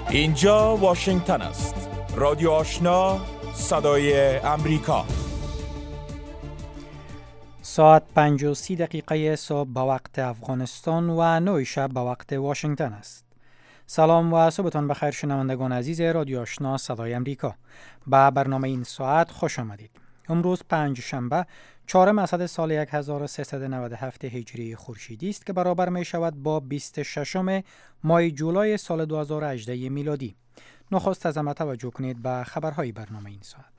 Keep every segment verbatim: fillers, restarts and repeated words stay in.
اینجا واشنگتن است. رادیو آشنا، صدای امریکا. ساعت پنج و سی دقیقه صبح به وقت افغانستان و نه شب به وقت واشنگتن است. سلام و صبحتان بخیر شنوندگان عزیز رادیو آشنا صدای امریکا. به برنامه این ساعت خوش آمدید. امروز پنج شنبه چهارم اسد سال هزار و سیصد و نود و هفت هجری خورشیدی است که برابر می شود با بیست و ششم ماه جولای سال دو هزار و هجده میلادی. نخست از همه توجه کنید به خبرهای برنامه این ساعت.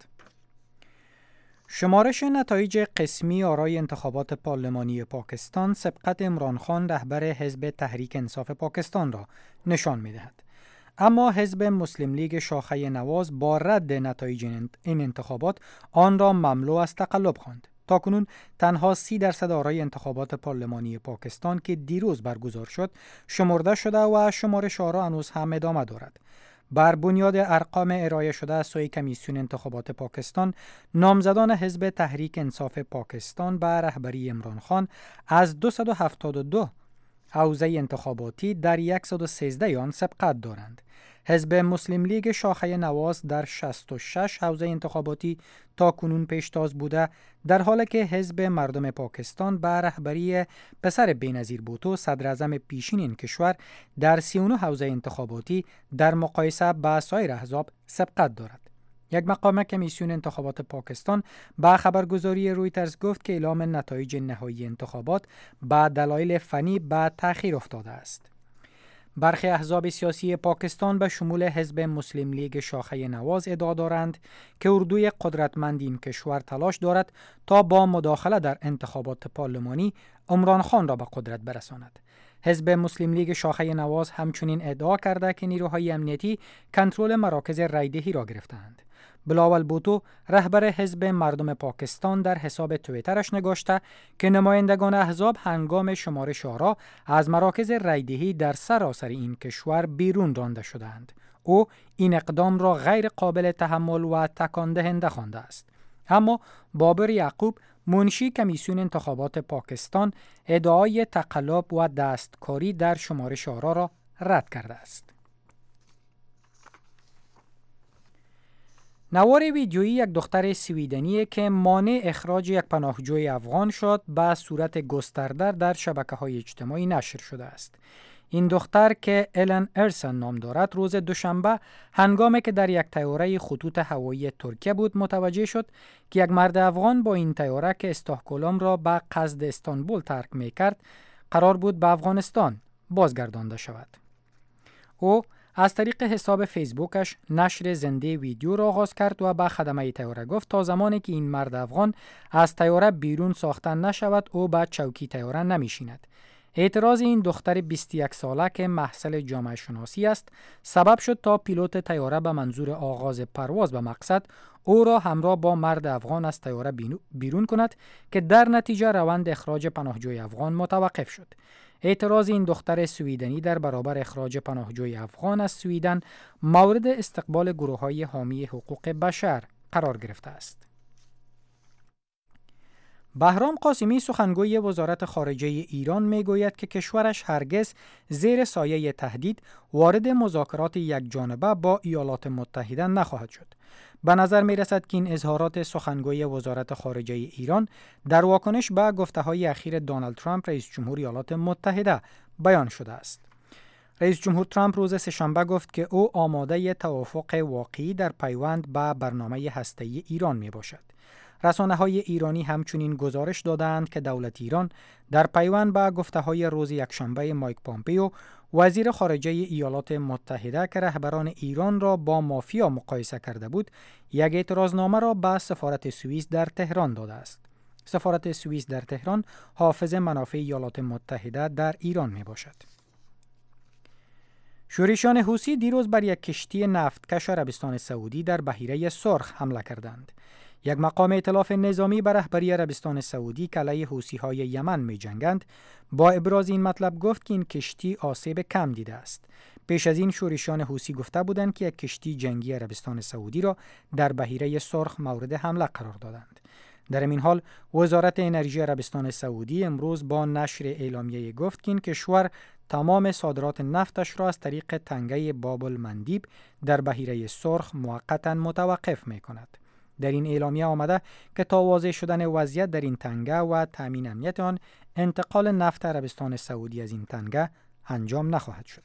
شمارش نتایج قسمی آرای انتخابات پارلمانی پاکستان سبقت عمران خان رهبر حزب تحریک انصاف پاکستان را نشان می دهد. اما حزب مسلم لیگ شاخه نواز با رد نتایج این انتخابات آن را مملو از تقلب خواند. تاکنون تنها سی درصد آرای انتخابات پارلمانی پاکستان که دیروز برگزار شد شمرده شده و شمارش آرا هنوز هم ادامه دارد. بر بنیاد ارقام ارائه شده از سوی کمیسیون انتخابات پاکستان، نامزدان حزب تحریک انصاف پاکستان به رهبری عمران خان از دویست و هفتاد و دو حوزه انتخاباتی در صد و سیزده آن سبقت دارند. حزب مسلم لیگ شاخه نواز در شصت و شش حوزه انتخاباتی تا کنون پیشتاز بوده، در حالی که حزب مردم پاکستان به رهبری پسر بینظیر بوتو صدر اعظم پیشین این کشور در سی و نه حوزه انتخاباتی در مقایسه با سایر احزاب سبقت دارد. یک مقام کمیسیون انتخابات پاکستان با خبرگزاری رویترز گفت که اعلام نتایج نهایی انتخابات با دلایل فنی به تأخیر افتاده است. برخی احزاب سیاسی پاکستان به شمول حزب مسلم لیگ شاخه نواز ادعا دارند که اردوی قدرتمند این کشور تلاش دارد تا با مداخله در انتخابات پارلمانی عمران خان را به قدرت برساند. حزب مسلم لیگ شاخه نواز همچنین ادعا کرده که نیروهای امنیتی کنترل مراکز رایدهی را گرفتند. بلاول بوتو رهبر حزب مردم پاکستان در حساب توییترش نگاشته که نمایندگان احزاب هنگام شمارش آرا از مراکز رایدهی در سراسر این کشور بیرون رانده شدند. او این اقدام را غیر قابل تحمل و تکان دهنده خوانده است. اما بابر یعقوب منشی کمیسیون انتخابات پاکستان ادعای تقلب و دستکاری در شمارش آرا را رد کرده است. نوار ویدیویی یک دختر سویدنی که مانع اخراج یک پناهجوی افغان شد به صورت گسترده در شبکه‌های اجتماعی نشر شده است. این دختر که الن ارسن نام دارد روز دوشنبه هنگامی که در یک طیاره خطوط هوایی ترکیه بود متوجه شد که یک مرد افغان با این طیاره که استکهلم را به قصد استانبول ترک می‌کرد قرار بود به افغانستان بازگردانده شود. او از طریق حساب فیسبوکش نشر زنده ویدیو را آغاز کرد و به خدمه طیاره گفت تا زمانی که این مرد افغان از طیاره بیرون ساخته نشود او به چوکی طیاره نمیشیند. اعتراض این دختر بیست و یک ساله که محصل جامعه شناسی است سبب شد تا پیلوت طیاره به منظور آغاز پرواز به مقصد او را همراه با مرد افغان از طیاره بیرون کند که در نتیجه روند اخراج پناهجوی افغان متوقف شد. اعتراض این دختر سویدنی در برابر اخراج پناهجوی افغان از سویدن مورد استقبال گروه‌های حامی حقوق بشر قرار گرفته است. بهرام قاسمی سخنگوی وزارت خارجه ایران میگوید که کشورش هرگز زیر سایه تهدید وارد مذاکرات یک جانبه با ایالات متحده نخواهد شد. به نظر می رسد که این اظهارات سخنگوی وزارت خارجه ایران در واکنش به گفته‌های اخیر دونالد ترامپ رئیس جمهور ایالات متحده بیان شده است. رئیس جمهور ترامپ روز سه‌شنبه گفت که او آماده توافق واقعی در پیوند به برنامه هسته‌ای ایران می باشد. رسانه‌های ایرانی همچنین گزارش دادند که دولت ایران در پیوند به گفته‌های روز یکشنبه مایک پامپئو وزیر خارجه ایالات متحده که رهبران ایران را با مافیا مقایسه کرده بود، یک اعتراضنامه را به سفارت سوئیس در تهران داده است. سفارت سوئیس در تهران حافظ منافع ایالات متحده در ایران می باشد. شورشیان حوثی دیروز بر یک کشتی نفتکش عربستان سعودی در بحیره سرخ حمله کردند. یک مقام ائتلاف نظامی به رهبری عربستان سعودی که علیه حوثی‌های یمن می‌جنگند با ابراز این مطلب گفت که این کشتی آسیب کم دیده است. پیش از این شورشیان حوثی گفته بودند که یک کشتی جنگی عربستان سعودی را در بحیره سرخ مورد حمله قرار دادند. در این حال وزارت انرژی عربستان سعودی امروز با نشر اعلامیه گفت که این کشور تمام صادرات نفتش را از طریق تنگه باب المندیب در بحیره سرخ موقتا متوقف می کند. در این اعلامیه آمده که تا واضح شدن وضعیت در این تنگه و تامین امنیت آن، انتقال نفت عربستان سعودی از این تنگه انجام نخواهد شد.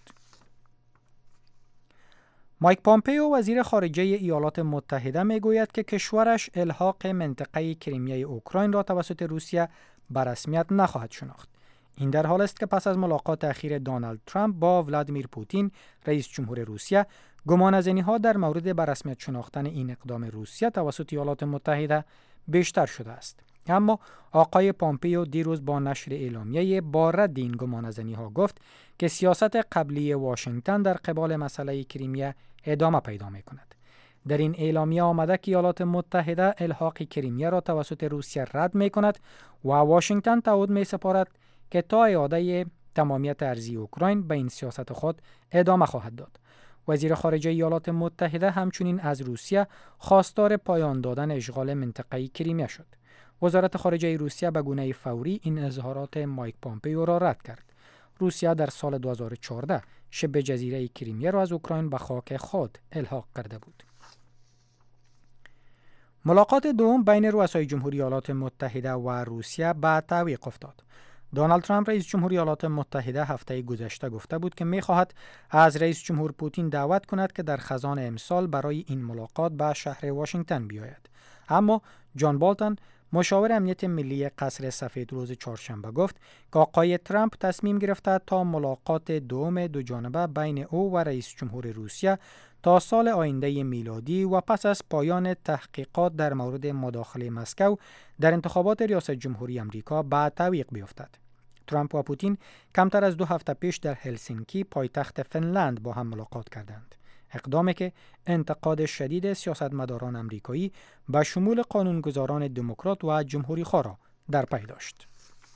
مایک پامپیو وزیر خارجه ایالات متحده می گوید که کشورش الحاق منطقه کریمیای اوکراین را توسط روسیه به رسمیت نخواهد شناخت. این در حال است که پس از ملاقات اخیر دونالد ترامپ با ولادیمیر پوتین رئیس جمهور روسیه، گمانه‌زنی‌ها در مورد به رسمیت شناختن این اقدام روسیه توسط ایالات متحده بیشتر شده است. اما آقای پامپیو دیروز با نشر اعلامیه با رد این گمانه‌زنی‌ها گفت که سیاست قبلی واشنگتن در قبال مسئله کریمیا ادامه پیدا می‌کند. در این اعلامیه آمده که ایالات متحده الحاق کریمیا را توسط روسیه رد می‌کند و واشنگتن تعهد می‌سپارد که تا اعاده تمامیت ارضی اوکراین به این سیاست خود ادامه خواهد داد. وزیر خارجه ایالات متحده همچنین از روسیه خواستار پایان دادن اشغال منطقه کریمیا شد. وزارت خارجه روسیه به گونه فوری این اظهارات مایک پامپیو را رد کرد. روسیه در سال دو هزار و چهارده شبه جزیره کریمیا را از اوکراین به خاک خود الحاق کرده بود. ملاقات دوم بین رؤسای جمهوری ایالات متحده و روسیه به تعویق افتاد. دونالد ترامپ رئیس جمهوری ایالات متحده هفته گذشته گفته بود که می‌خواهد از رئیس جمهور پوتین دعوت کند که در خزان امسال برای این ملاقات به شهر واشنگتن بیاید. اما جان بالتون، مشاور امنیت ملی قصر سفید، روز چهارشنبه گفت که آقای ترامپ تصمیم گرفته تا ملاقات دوم دو جانبه بین او و رئیس جمهور روسیه تا سال آینده میلادی و پس از پایان تحقیقات در مورد مداخله مسکو در انتخابات ریاست جمهوری آمریکا به تعویق بیفتد. ترامپ و پوتین کمتر از دو هفته پیش در هلسینکی پایتخت فنلند با هم ملاقات کردند. اقدامی که انتقاد شدید سیاستمداران آمریکایی به شمول قانونگذاران دموکرات و جمهوری خواه را در پی داشت.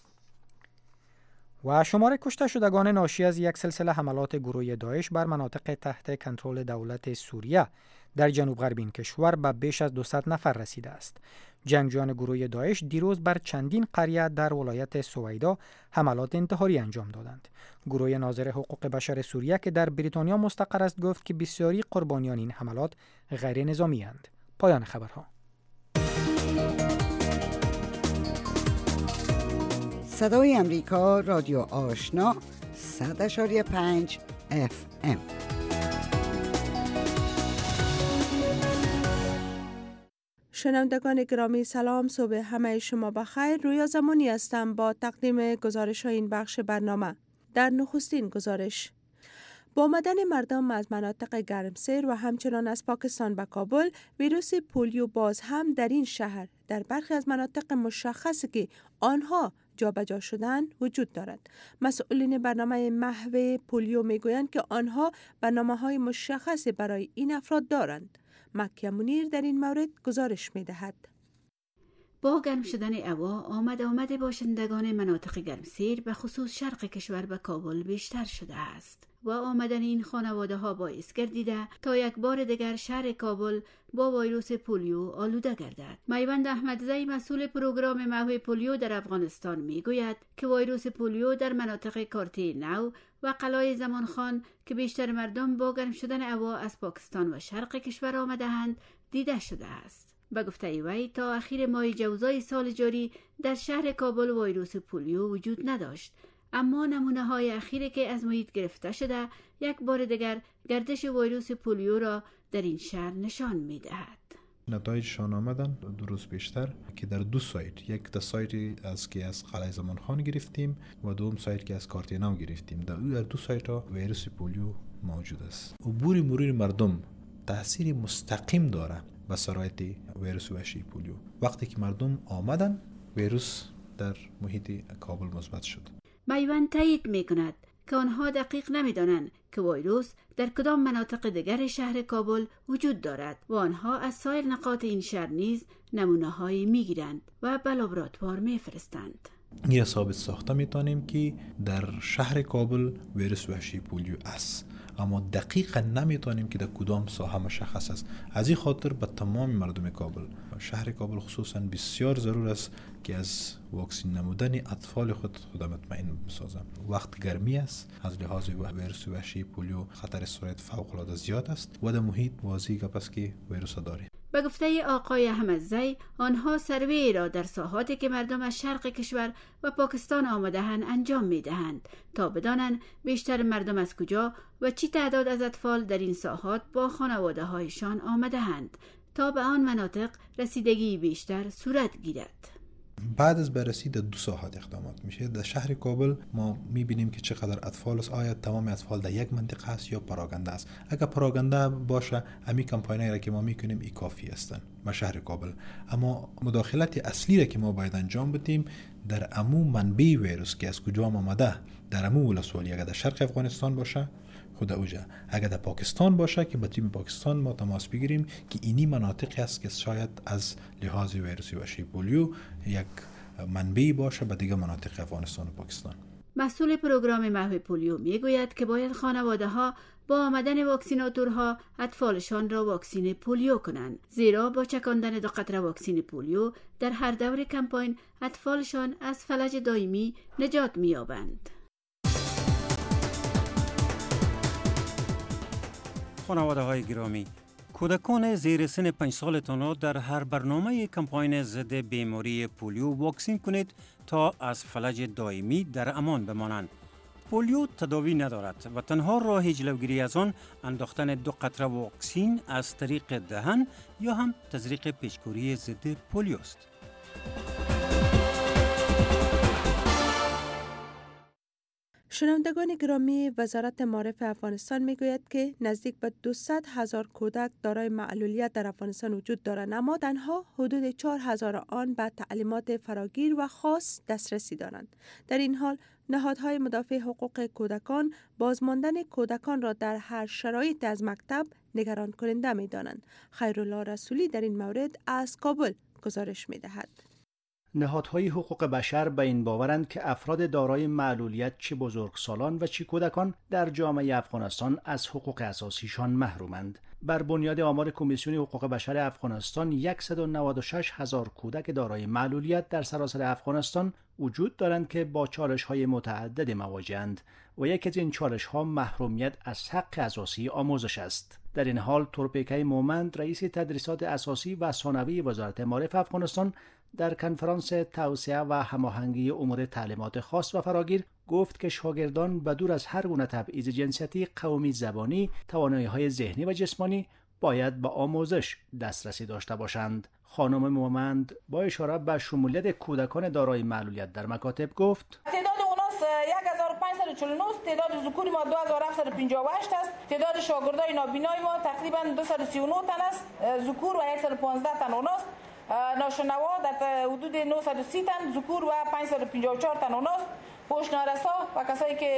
و شمار کشته شدگان ناشی از یک سلسله حملات گروه داعش بر مناطق تحت کنترل دولت سوریه در جنوب غرب این کشور به بیش از دویست نفر رسیده است. جنگجویان گروه داعش دیروز بر چندین قریه در ولایت سویدا حملات انتحاری انجام دادند. گروه ناظر حقوق بشر سوریه که در بریتانیا مستقر است گفت که بسیاری قربانیان این حملات غیر نظامی اند. پایان خبرها. صدای امریکا، رادیو آشنا، صد اشاری پنج اف ام. شنوندگان گرامی سلام، صبح همه شما بخیر. رویا زمانی هستم با تقدیم گزارش های این بخش برنامه. در نخستین گزارش، با آمدن مردم از مناطق گرمسیر و همچنان از پاکستان به کابل، ویروس پولیو باز هم در این شهر در برخی از مناطق مشخصی که آنها جابجا شدن وجود دارد. مسئولین برنامه محو پولیو میگویند که آنها برنامه‌های مشخصی برای این افراد دارند. مکه منیر در این مورد گزارش می‌دهد. با گرم شدن هوا، آمد آمد باشندگان مناطق گرمسیر به خصوص شرق کشور به کابل بیشتر شده است و آمدن این خانواده ها باعث گردیده تا یک بار دیگر شهر کابل با ویروس پولیو آلوده گردد. میوند احمدزی، مسئول پروگرام محو پولیو در افغانستان، میگوید که ویروس پولیو در مناطق کارتی نو و قلعه زمانخان که بیشتر مردم با گرم شدن هوا از پاکستان و شرق کشور آمده‌اند دیده شده است. به گفته وی تا اخیر ماه جوزای سال جاری در شهر کابل ویروس پولیو وجود نداشت، اما نمونه های اخیری که از محیط گرفته شده یک بار دیگر گردش ویروس پولیو را در این شهر نشان می دهد. نتایجشان آمدن دو روز بیشتر که در دو سایت، یک تا سایتی از که از قلعه زمانخان گرفتیم و دوم سایت که از کارتیناو گرفتیم. در در دو سایت ها ویروس پولیو موجود است. عبور مرور مردم تاثیر مستقیم داره به سرایت ویروس وحشی پولیو. وقتی که مردم آمدن، ویروس در محیط کابل مثبت شد. میوند تایید میکند که آنها دقیق نمیدانند که ویروس در کدام مناطق دیگر شهر کابل وجود دارد و آنها از سایر نقاط این شهر نیز نمونه هایی میگیرند و به لابراتوار میفرستند. یا ثابت ساخته میتونیم که در شهر کابل ویروس وحشی پولیو است، اما دقیقا نمیتونیم که در کدام ساحه مشخص است. از این خاطر به تمام مردم کابل، شهر کابل خصوصا، بسیار ضرور است که از واکسین نمودن اطفال خود خود مطمئن بسازم. وقت گرمی است، از لحاظ ویروس وحشی پولیو خطر سرایت فوق العاده زیاد است و در محیط واضحه که پس که ویروس داره. به گفته آقای احمدزی، آنها سروی را در ساحاتی که مردم از شرق کشور و پاکستان آمده‌اند انجام می‌دهند تا بدانند بیشتر مردم از کجا و چی تعداد از اطفال در این ساحات با خانواده‌هایشان آمده‌اند تا به آن مناطق رسیدگی بیشتر صورت گیرد. بعد از بررسی در دو ساحات اقدامات میشه. در شهر کابل ما میبینیم که چقدر اطفال است. آیا تمام اطفال در یک منطقه است یا پراگنده است؟ اگر پراگنده باشه، امی کمپاینایی را که ما میکنیم ای کافی هستند در شهر کابل. اما مداخلت اصلی را که ما باید انجام بدیم در امو منبع ویروس که از کجا آمده، در امو ولسوالی، اگر در شرق افغانستان باشه خود اوجا، اگر در پاکستان باشه که با تیم پاکستان ما تماس بگیریم که اینی مناطقی است که شاید از لحاظ ویروس وحشی پولیو یک منبعی باشه به دیگه مناطق افغانستان و پاکستان. مسئول پروگرام محو پولیو میگوید که باید خانواده ها با آمدن واکسیناتورها اطفالشان را واکسین پولیو کنند، زیرا با چکاندن دو قطره واکسین پولیو در هر دور کمپاین اطفالشان از فلج دائمی نجات می‌یابند. خانواده های گرامی، کودکان زیر سن پنج سالتان را در هر برنامه کمپاین ضد بیماری پولیو واکسین کنید تا از فلج دائمی در امان بمانند. پولیو تداوی ندارد و تنها راه جلوگیری از آن انداختن دو قطره واکسین از طریق دهن یا هم تزریق پیچکوری ضد پولیو است. شنوندگان گرامی، وزارت معارف افغانستان میگوید که نزدیک به دویست هزار کودک دارای معلولیت در افغانستان وجود دارند، اما تنها حدود چهار هزار آن به تعلیمات فراگیر و خاص دسترسی دارند. در این حال نهادهای مدافع حقوق کودکان بازماندن کودکان را در هر شرایط از مکتب نگران کننده می‌دانند. خیرالله رسولی در این مورد از کابل گزارش می‌دهد. نهادهای حقوق بشر به این باورند که افراد دارای معلولیت چه بزرگسالان و چه کودکان در جامعه افغانستان از حقوق اساسیشان محرومند. بر بنیاد آمار کمیسیون حقوق بشر افغانستان، صد و نود و شش هزار کودک دارای معلولیت در سراسر افغانستان وجود دارند که با چالش‌های متعدد مواجه‌اند و یکی از این چالش‌ها محرومیت از حق اساسی آموزش است. در این حال تورپیکه مومند، رئیس تدریسات اساسی و ثانوی وزارت معارف افغانستان، در کنفرانس توسعه و هماهنگی امور تعلیمات خاص و فراگیر گفت که شاگردان بدور از هر گونه تبعیض جنسیتی، قومی، زبانی، توانایی‌های ذهنی و جسمانی باید به آموزش دسترسی داشته باشند. خانم مومند با اشاره به شمولیت کودکان دارای معلولیت در مکاتب گفت: تعداد اوناس یک هزار و پانصد و چهل و نه، تعداد ذکور ما دو هزار و هفتصد و پنجاه و هشت است، تعداد شاگردای نابینای ما تقریبا دویست و سی و نه تن است، ذکور و صد و پانزده تن اوناست، ناشنوا در حدود نهصد و سی تن ذکور و پانصد و پنجاه و چهار تن اوناست، پشتنارسا و کسایی که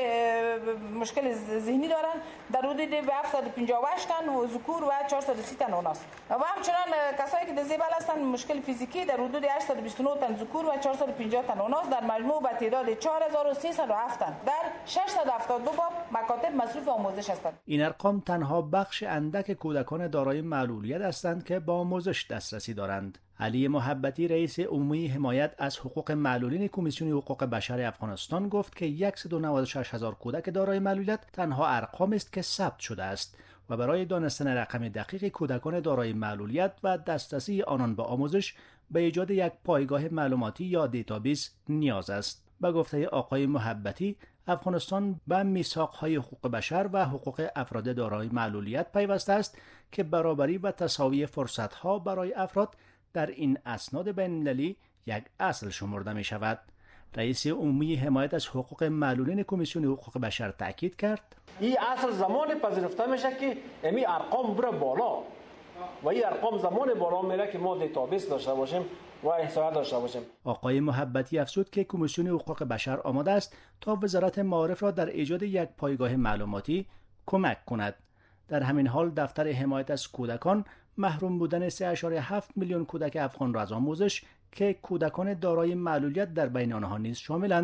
مشکل ذهنی دارن در حدود هفتصد و پنجاه و هشت تن و ذکور و چهارصد و سی تن اوناست، و همچنان کسایی که دزیبل هستن مشکل فیزیکی در حدود هشتصد و بیست و نه تن ذکور و چهارصد و پنجاه تن اوناست. در مجموع به تعداد چهار هزار و سیصد و هفت تن در ششصد و هفتاد و دو باب مکاتب مصروف آموزش هستند. این ارقام تنها بخش اندک کودکان دارای معلولیت هستند که با آموزش دسترسی دارند. علی محبتی، رئیس عمومی حمایت از حقوق معلولین کمیسیون حقوق بشر افغانستان، گفت که صد و نود و شش هزار کودک دارای معلولیت تنها ارقام است که ثبت شده است و برای دانستن رقم دقیق کودکان دارای معلولیت و دسترسی آنان به آموزش به ایجاد یک پایگاه معلوماتی یا دیتابیس نیاز است. به گفته آقای محبتی، افغانستان به میثاق‌های حقوق بشر و حقوق افراد دارای معلولیت پیوسته است که برابری و تساوی فرصت‌ها برای افراد در این اسناد بین‌المللی یک اصل شمرده می شود. رئیس عمومی حمایت از حقوق معلولین کمیسیون حقوق بشر تاکید کرد: این اصل زمان پذیرفته میشه که امی ارقام بره بالا و این ارقام زمان بالا میره که ما دیتابیس داشته باشیم و احصایه داشته باشیم. آقای محبتی افزود که کمیسیون حقوق بشر آماده است تا وزارت معارف را در ایجاد یک پایگاه معلوماتی کمک کند. در همین حال دفتر حمایت از کودکان محروم بودن سه ممیز هفت میلیون کودک افغان را از آموزش که کودکان دارای معلولیت در بین آنها نیز شاملند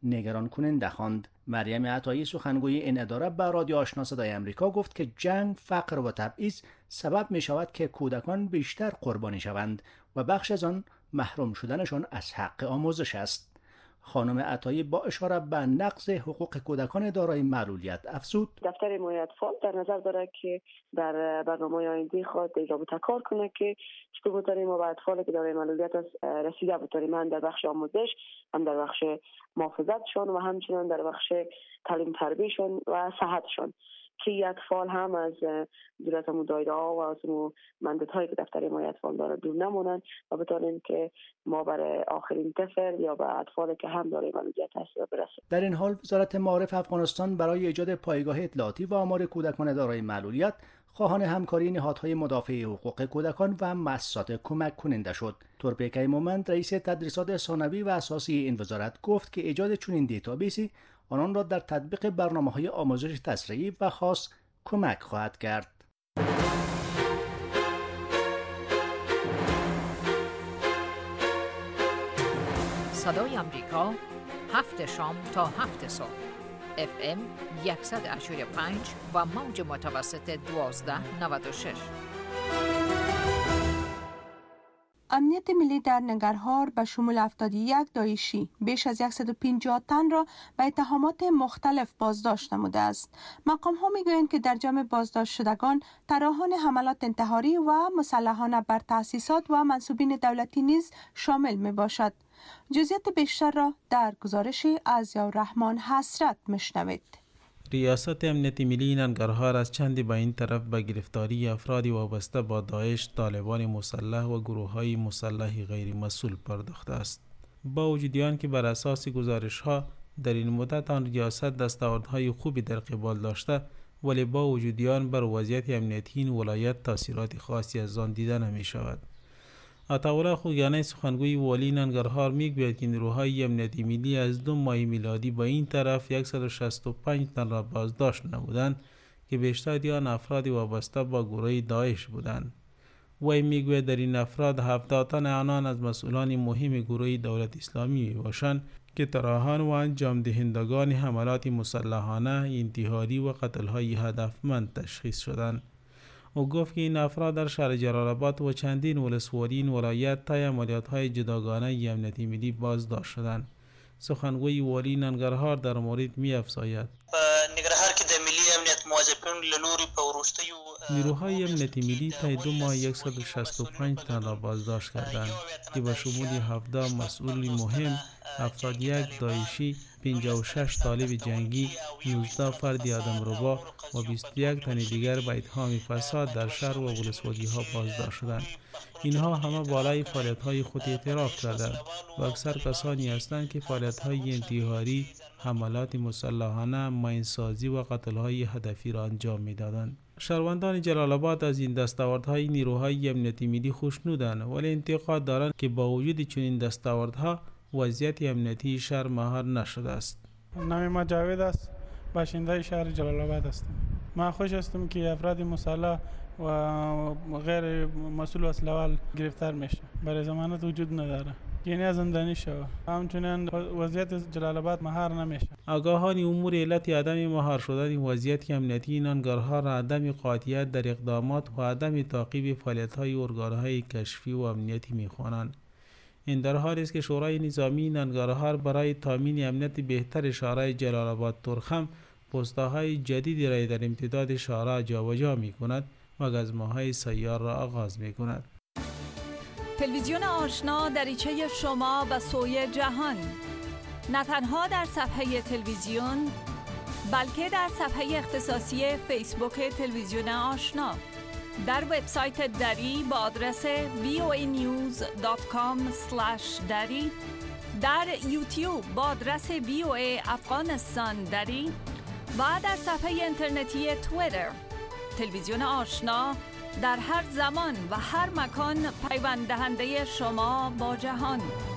نگران کننده خواند. مریم عطایی سخنگوی این اداره به رادیو آشنا صدای امریکا گفت که جنگ، فقر و تبعیض سبب می شود که کودکان بیشتر قربانی شوند و بخش از آن محروم شدنشان از حق آموزش است. خانم عطایی با اشاره به نقض حقوق کودکان دارای معلولیت افزود: دفتر حمایت اطفال در نظر دارد که در برنامه آینده خود در رابطه کار کنه که چطور بتوانیم ما به اطفالی که دارای معلولیت است رسیده بتوانیم، هم در بخش آموزش، هم در بخش محافظتشان و همچنین در بخش تعلیم تربیتشان و صحتشان، که اطفال هم از دولت دایره ها و از مندت‌هایی که دفتر حمایت اطفال داره دور نمونن و بتونیم که ما برای آخرین طفل یا به اطفالی که هم دارای معلولیت هست برسیم. در این حال وزارت معارف افغانستان برای ایجاد پایگاه اطلاعاتی و آمار کودکان دارای معلولیت خواهان همکاری نهادهای مدافع حقوق کودکان و مؤسسات کمک کننده شد. تورپیکای مومند، رئیس تدریسات ثانوی و اساسی این وزارت، گفت که ایجاد چنین دیتابیسی آنان را در تطبیق برنامه‌های آموزش تسریعی و خاص کمک خواهد کرد. صدای امریکا، هفت شام تا هفت صبح، اف ام صد و هشتاد و پنج و موج متوسط دوازده نود و شش. امنیت ملی در ننگرهار به شمول هفتاد و یک داعشی بیش از صد و پنجاه تن را به اتهامات مختلف بازداشت نموده است. مقام ها می گویند که در جمع بازداشت شدگان طراحان حملات انتحاری و مسلحانه بر تأسیسات و منصوبین دولتی نیز شامل می باشد. جزئیات بیشتر را در گزارشی از یاررحمان حسرت مشنوید. ریاست امنیت ملی ننگرهار از چندی به این طرف به گرفتاری افرادی وابسته با داعش، طالبان مسلح و گروه‌های مسلح غیر مسئول پرداخته است. با وجود آن که بر اساس گزارش‌ها در این مدت آن ریاست دستاوردهای خوبی در قبال داشته، ولی با وجود آن بر وضعیت امنیتی این ولایت تاثیرات خاصی از آن دیده نمی‌شود. عطاالله خوگیانی سخنگوی والی ننگرهار میگوید که نیروهای امنیتی ملی از دو ماه میلادی با این طرف صد و شصت و پنج تن را بازداشت نمودند که بیشتر آن افرادی وابسته با گروه داعش بودند. وی میگوید در این افراد هفتاد تن آنان از مسئولان مهم گروه دولت اسلامی میباشند که طراحان و انجام دهندگان حملات مسلحانه، انتحاری و قتل‌های هدفمند تشخیص شدند. او گفت که این افراد در شهر جلال آباد و چندین ولسوالی این ولایت طی عملیات‌های جداگانه امنیتی ملی بازداشت شدند. سخنگوی والی ننگرهار در مورد می‌افزاید: ننگرهار که در ملی امنیت مواظبین لنوری پوروسته نیروهای امنیتی ملی طی دو ماه صد و شصت و پنج تن را بازداشت کردند که به شمول هفده مسئول مهم، هفتاد و یک داعشی، پنجاه و شش طالب جنگی، نوزده فرد آدمربا و بیست و یک تن دیگر به اتهام فساد در شهر و ولسوالی ها بازداشت شدند. اینها همه بالای فعالیت‌های خود اعتراف کردند و اکثر کسانی هستند که فعالیت‌های انتحاری، حملات مسلحانه، ماینسازی و قتل‌های هدفی را انجام می‌دادند. شهروندان جلال آباد از این دستاوردهای نیروهای امنیتی ملی خوشنودند، ولی انتقاد دارند که با وجود چنین دستاوردها وضعیت امنیتی شهر مهار نشده است. نام ما جاوید است، باشنده شهر جلال آباد هستم. من خوش هستم که افراد مسلح و غیر مسئول و اسلحه‌وال گرفتار میشه. برای ضمانت وجود نداره. یعنی از زندانی شو. همچنین وضعیت جلال آباد مهار نمیشه. آگاهان امور علت عدم مهار شدن وضعیت امنیتی ننگرهار، عدم قاطعیت در اقدامات و عدم تعقیب فعالیت‌های ارگان‌های کشفی و امنیتی می‌خوانند. این در حالی است که شورای نظامی ننگرهار برای تامین امنیت بهتر شهرهای جلال آباد تورخم پست‌های جدیدی را در امتداد شهرها جابجا می‌کند و گزمه‌های سیار را آغاز می‌کند. تلویزیون آشنا دریچه شما به سوی جهان، نه تنها در صفحه تلویزیون بلکه در صفحه اختصاصی فیسبوک تلویزیون آشنا، در وبسایت دری با آدرس وی او ای نیوز دات کام اسلش دری، در یوتیوب با آدرس وی او ای افغانستان دری و در صفحه اینترنتی توییتر. تلویزیون آشنا در هر زمان و هر مکان پیوند دهنده شما با جهان.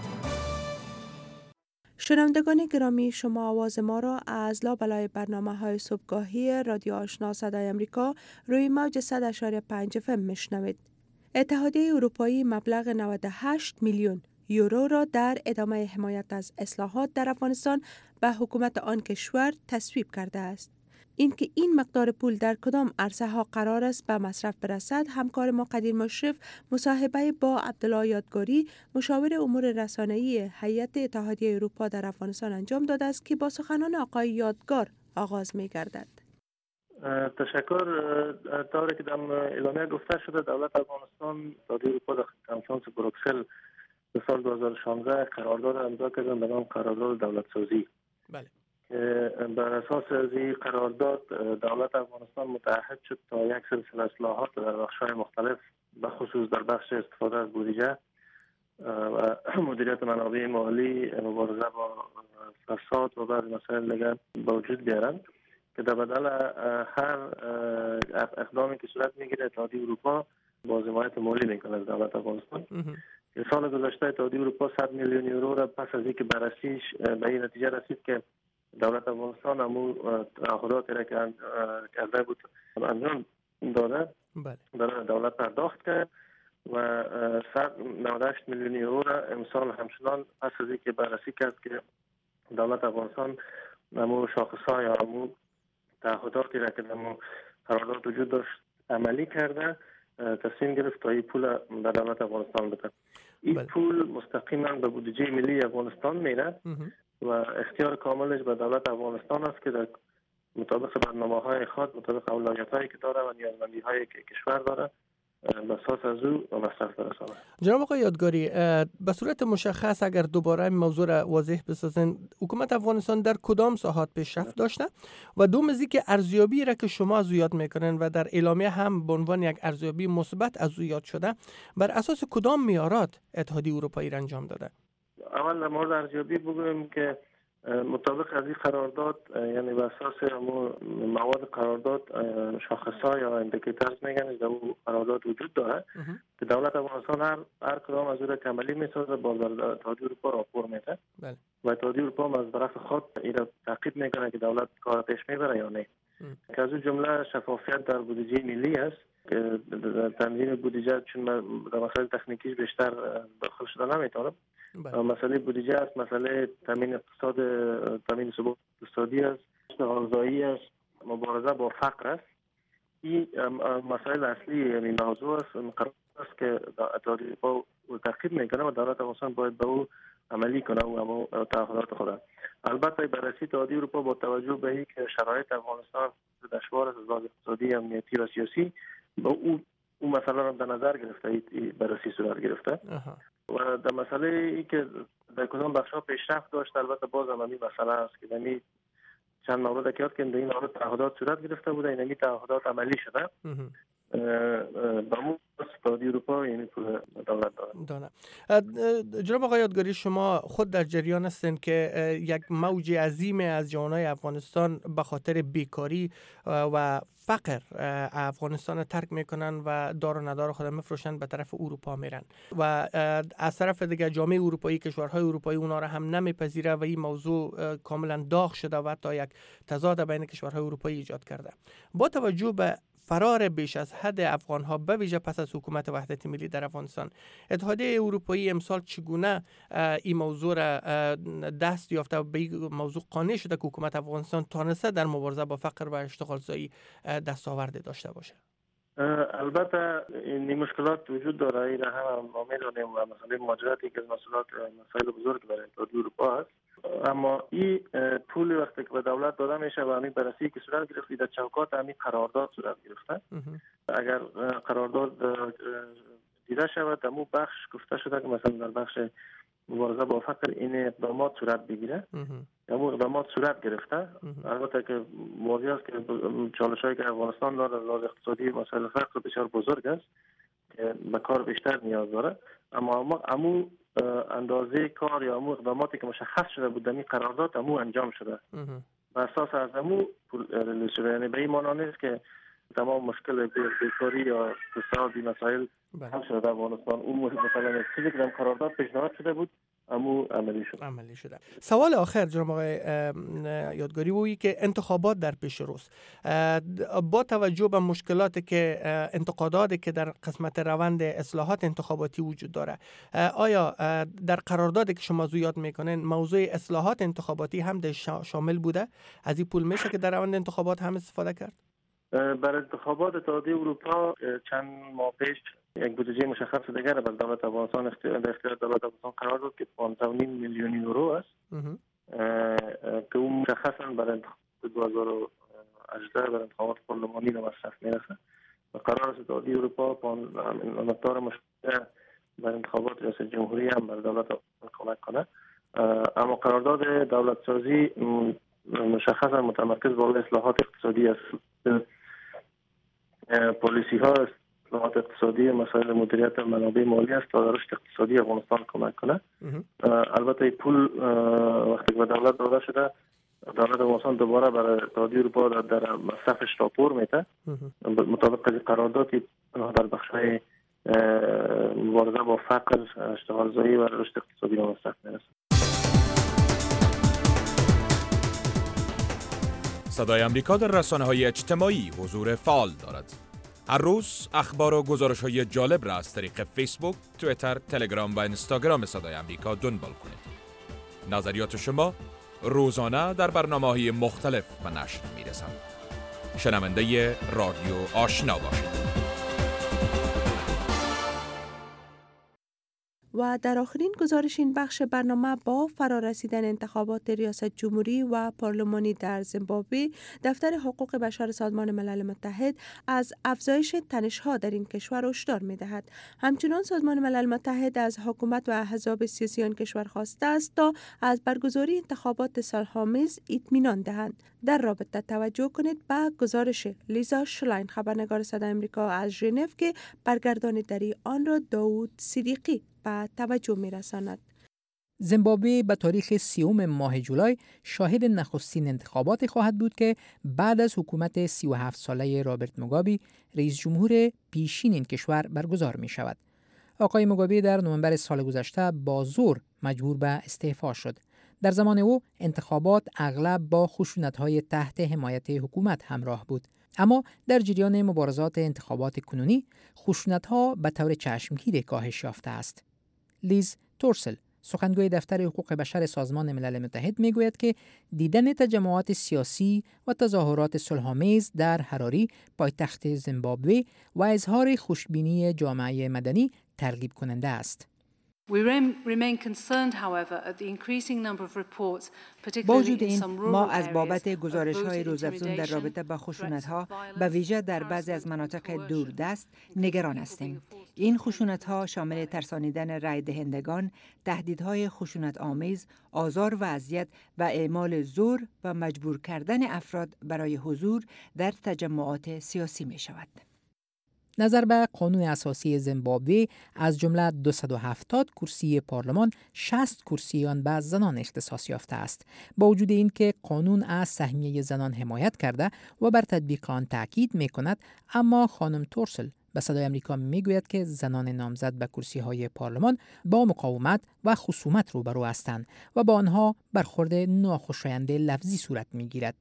شنوندگان گرامی، شما آواز ما را از لابلای برنامه‌های صبحگاهی رادیو آشنا صدای امریکا روی موج صد و هشت و پنج اف ام میشنوید. اتحادیه اروپایی مبلغ نود و هشت میلیون یورو را در ادامه حمایت از اصلاحات در افغانستان به حکومت آن کشور تصویب کرده است. اینکه این مقدار پول در کدام عرصه ها قرار است به مصرف برسد، همکار ما قدیر مشرف مصاحبه با عبدالله یادگاری مشاور امور رسانه‌ای هیئت اتحادیه اروپا در افغانستان انجام داده است که با سخنان آقای یادگار آغاز می گردد. تشکر. طوری که در اعلامیه گفته شده، دولت افغانستان اتحادیه اروپا در کنفرانس بروکسل در سال دو هزار و شانزده قرارداد امضا کردن به نام قرارداد دولت سازی. بله. بر اساس از این قرارداد دولت افغانستان متعهد شد تا یک سلسله اصلاحات در بخش‌های مختلف به خصوص در بخش استفاده از بودجه و مدیریت منابع مالی، مبارزه با فساد و بعضی مسائل دیگر به وجود بیارند که در بدل هر اقدامی که صورت میگیره اتحادیه اروپا با حمایت مالی میکنه از دولت افغانستان. سال گذشته اتحادیه اروپا صد میلیون یورو را پس از اینکه بررسیش به این نتیجه رسید که دولت افغانستان امو تعهداتی را که کرده بود انجام داده برای دولت پرداخت کرد و صد و نود و هشت میلیون یورو را امسال همچنان پس از اینکه بررسی کرد که دولت افغانستان امو شاخص‌ها یا امو تعهداتی را که در قرارداد وجود داشت عملی کرده، تصمیم گرفت تا این پول به دولت افغانستان بده. این بله. پول مستقیما به بودجه ملی افغانستان میره و اختیار کاملش به دولت افغانستان است که در مطابق برنامه‌های خود، مطابق اولویت‌هایی که داره و نیازمندی‌هایی که کشور داره به اساس از او مصرف برسانه. جناب آقای یادگاری، به صورت مشخص اگر دوباره این موضوع را واضح بسازن، حکومت افغانستان در کدام ساحات پیشرفت داشته و دوم از اینکه ارزیابی را که شما از او یاد میکنن و در اعلامیه هم به عنوان یک ارزیابی مثبت از او یاد شده، بر اساس کدام معیارات اتحادیه اروپایی را انجام داده؟ اول در مورد ارزیابی بگویم که مطابق از این قرارداد، یعنی به اساس مواد قرارداد، شاخص‌ها یا اندیکیتورز میگن در اون قرارداد وجود داره که دولت افغانستان هر هر کدام از اون را عملی میسازه، باز در اتحادیه اروپا راپور میده. بله. و اتحادیه اروپا از طرف خود این را تعقیب میکنه که دولت کار پیش میبره یا نه. که از اون جمله شفافیت در بودجه ملی است که تنظیم بودجه، چون در مسائل تکنیکیش بیشتر داخل شده نمیتونم. مسئله بودجه است، مسئله تامین اقتصاد، تامین ثبات اقتصادی است، غذایی است، مبارزه با فقر است. این مسائل اصلی یعنی موضوع است قرار است که اتحادیه اروپا تعقیب میکنه و دولت افغانستان باید به او عملی کنه و همو تعهدات خود. البته بررسی اتحادیه اروپا با توجه به اینکه شرایط افغانستان دشوار است از لحاظ اقتصادی، امنیتی و سیاسی، با او اون مسئله را در نظر گرفته، این بررسی صورت گرفته. و در مسئله ای که در کدام بخش‌ها پیشرفت داشت، البته باز هم این مسئله است که یعنی چند مورد که یاد که در این مورد تعهدات صورت گرفته بوده، این تعهدات عملی شده. با مو اتحادیه اروپا یعنی پول دولت داره. جناب آقای یادگاری، شما خود در جریان هستند که یک موج عظیم از جوانای افغانستان به خاطر بیکاری و فقر افغانستان ترک میکنن و دار و ندار خود میفروشن به طرف اروپا میرن و از طرف دیگه جامعه اروپایی، کشورهای اروپایی اونا را هم نمیپذیره و این موضوع کاملا داغ شده و حتی یک تضاد بین کشورهای اروپایی ایجاد کرده. با توجه به فرار بیش از حد افغان‌ها به ویژه پس از حکومت وحدت ملی در افغانستان، اتحادیه اروپایی امسال چگونه این موضوع را دست یافته و به این موضوع قانع شده که حکومت افغانستان تانسته در مبارزه با فقر و اشتغالزایی دستاورد داشته باشه؟ البته این مشکلات وجود داره، این هم ما می‌دونیم و مثلا مهاجرتی که از مسئولات مسائل بزرگ برای اتحادیه اروپا است. اما این پول وقتی که به دولت داده میشه و همین بررسی که صورت گرفت در چوکات همین قرارداد صورت گرفته. اگر قرارداد دیده شود در مو بخش گفته شده که مثلا در بخش مبارزه با فقر این اقدامات صورت بگیره، یا مو اقدامات صورت گرفته. البته که واضح است که چالش‌هایی که افغانستان داره از اقتصادی، مسائل فقر بسیار بزرگ است که به کار بیشتر نیاز داره، اما امو اندازه کار یا امو اقداماتی که مشخص شده بود در این قرارداد امو انجام شده. بر اساس از امو پول ریلیز شده. یعنی به این معنی نیست که تمام مشکل بیکاری یا اقتصادی مسائل حل شده در افغانستان. اون مثلا چیزی که در قرارداد پیشنهاد شده بود امو عملی شد. عملی شده. سوال آخر جناب آقای یادگاری بویی که انتخابات در پیش روست، با توجه به مشکلاتی که انتقاداتی که در قسمت روند اصلاحات انتخاباتی وجود داره، آیا در قراردادی که شما زیاد میکنین موضوع اصلاحات انتخاباتی هم شامل بوده؟ از این پول میشه که در روند انتخابات هم استفاده کرد؟ برای انتخابات اتحادیه اروپا چند ماه پیش یک بودجه مشخص دیگر بر دولت افغانستان اختیار اختیار دولت افغانستان قرار داد که پانزده و نیم میلیون یورو است که اون مشخصا برای انتخابات دو هزار و هجده برای انتخابات پارلمانی به مصرف میرسه و قرار است اتحادیه اروپا مقدار مشابه برای انتخابات ریاست جمهوری هم بر دولت افغانستان کمک کنه. اما قرارداد دولت سازی مشخصا متمرکز بر اصلاحات اقتصادی است. پالیسی ها اصلاحات اقتصادی، مسائل مدیریت منابع مالی است تا رشد اقتصادی افغانستان کمک کنه. البته پول وقتی که به دولت داده شده، دولت افغانستان دوباره برای اتحادیه اروپا در مصرفش راپور میده. مطابق قرارداد در بخش‌های مبارزه با فقر، اشتغال زایی و رشد اقتصادی به مصرف میرسه. صدای آمریکا در رسانه‌های اجتماعی حضور فعال دارد. هر روز اخبار و گزارش‌های جالب را از طریق فیسبوک، توییتر، تلگرام و اینستاگرام صدای آمریکا دنبال کنید. نظریات شما روزانه در برنامه‌های مختلف به نشر می‌رسند. شنونده رادیو آشنا باشید. و در آخرین گزارش این بخش برنامه، با فرارسیدن انتخابات ریاست جمهوری و پارلمانی در زیمبابوه، دفتر حقوق بشر سازمان ملل متحد از افزایش تنش‌ها در این کشور هشدار می‌دهد. همچنین سازمان ملل متحد از حکومت و احزاب سیاسی آن کشور خواسته است تا از برگزاری انتخابات صلح‌آمیز اطمینان دهند. در رابطه توجه کنید به گزارش لیزا شلاین، خبرنگار صدای آمریکا از ژنو، که برگرداندگی آن را داوود صدیقی به توجه می‌رساند. زیمبابوه به تاریخ سیوم ماه جولای شاهد نخستین انتخابات خواهد بود که بعد از حکومت سی و هفت ساله رابرت موگابی، رئیس جمهور پیشین این کشور، برگزار می شود. آقای موگابی در نوامبر سال گذشته با زور مجبور به استعفا شد. در زمان او انتخابات اغلب با خشونت‌های تحت حمایت حکومت همراه بود. اما در جریان مبارزات انتخابات کنونی خشونت‌ها به طور چشمگیر کاهش یافته است. لیز تورسل، سخنگوی دفتر حقوق بشر سازمان ملل متحد، میگوید که دیدن تجمعات سیاسی و تظاهرات صلح‌آمیز در حراری، پایتخت زیمبابوه، و اظهار خوشبینی جامعه مدنی ترغیب کننده است. با وجود این، ما از بابت گزارش‌های روزافزون در رابطه با خشونت‌ها به ویژه در بعضی از مناطق دوردست نگران هستیم. این خشونت‌ها شامل ترسانیدن رای دهندگان، تهدیدهای خشونت‌آمیز، آزار و اذیت و اعمال زور و مجبور کردن افراد برای حضور در تجمعات سیاسی می‌شود. نظر به قانون اساسی زیمبابوه، از جمله دویست و هفتاد کرسی پارلمان، شصت کرسی آن به زنان اختصاص یافته است. با وجود این که قانون از سهمیه زنان حمایت کرده و بر تطبیق آن تاکید می‌کند، اما خانم تورسل به صدای آمریکا میگوید که زنان نامزد به کرسی‌های پارلمان با مقاومت و خصومت روبرو هستند و با آنها برخورد ناخوشایند لفظی صورت میگیرد.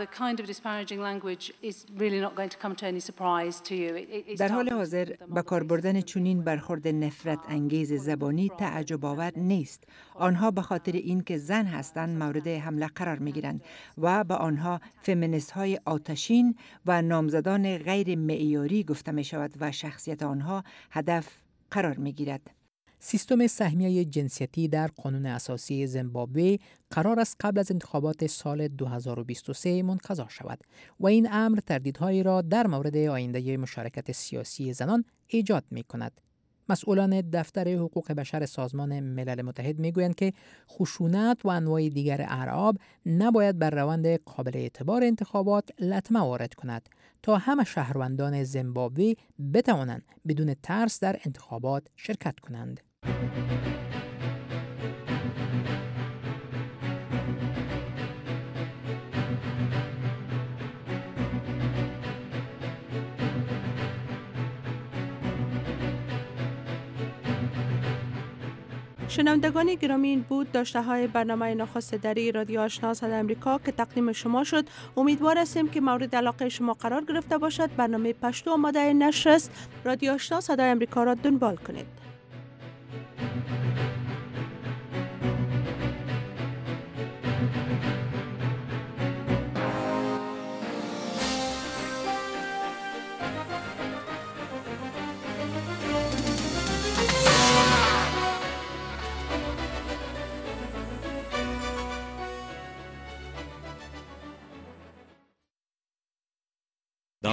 در حال حاضر به کار بردن چنین برخورد نفرت انگیز زبانی تعجب آور نیست. آنها به خاطر اینکه زن هستند مورد حمله قرار میگیرند و به آنها فمینیست های آتشین و نامزدان غیر معیاری گفته می شود و شخصیت آنها هدف قرار می گیرد. سیستم سهمیه جنسیتی در قانون اساسی زیمبابوه قرار است قبل از انتخابات سال دو هزار و بیست و سه منقضا شود و این امر تردیدهایی را در مورد آینده مشارکت سیاسی زنان ایجاد می کند. مسئولان دفتر حقوق بشر سازمان ملل متحد میگویند که خشونت و انواع دیگر اعراب نباید بر روند قابل اعتبار انتخابات لطمه وارد کند تا همه شهروندان زیمبابوه بتوانند بدون ترس در انتخابات شرکت کنند. شنوندگان گرامی، این بود داشته های برنامه نخست دری رادیو آشنا صدای امریکا که تقدیم شما شد. امیدوار هستیم که مورد علاقه شما قرار گرفته باشد. برنامه پشتو آماده نشر است. رادیو آشنا صدای امریکا را دنبال کنید.